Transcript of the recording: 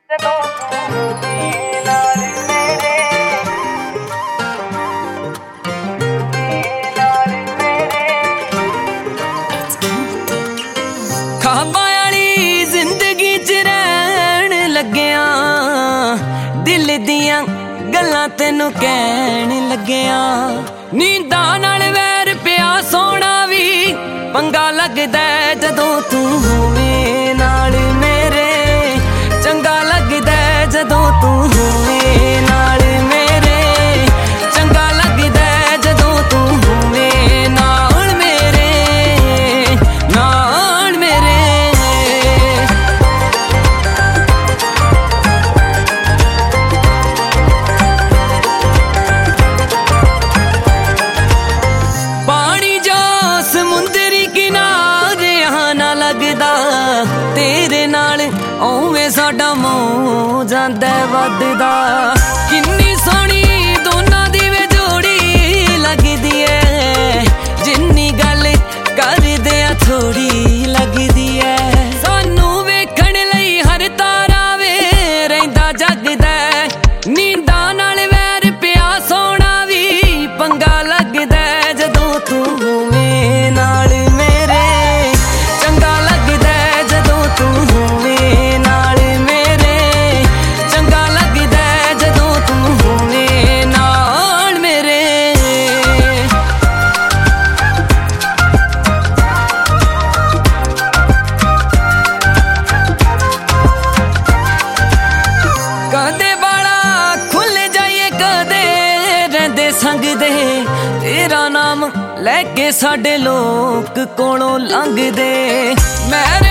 ख्वाबां वाली जिंदगी च रहन लग्या, दिल दियां गल्लां तैनू कहन लग्या। नींदां नाल वैर पिया सोना भी पंगा लगदा जदों तू होवे नाल मेरे, चंगा लगदा जदों तू होवे नाल मेरे, चंगा लगदा जदों तू होवे नाल मेरे, नाल मेरे। पानी जो समुंदरी किनारे ना लगदा, तेरे नाल ओवें साडा मोह जांदा वधदा। किन्नी सोहनी दोनां दी वे जोड़ी लगदी ऐ, जिन्नी गल करदे आ थोड़ी लगदी ऐ। सानू वेखण लई हर तारा वे रहिंदा जगदा, नींदां नाल वैर पिया सोना भी पंगा लगदा जदों तू होवे नाल मेरे, चंगा लगदा जदों तू होवे नाल मेरे, चंगा लगदा जदों तू होवे नाल मेरे। कदे बाला खुल जाइए कदे रहिंदे संग दे, तेरा नाम लैके साडे लोक कोलों लंघदे। मैं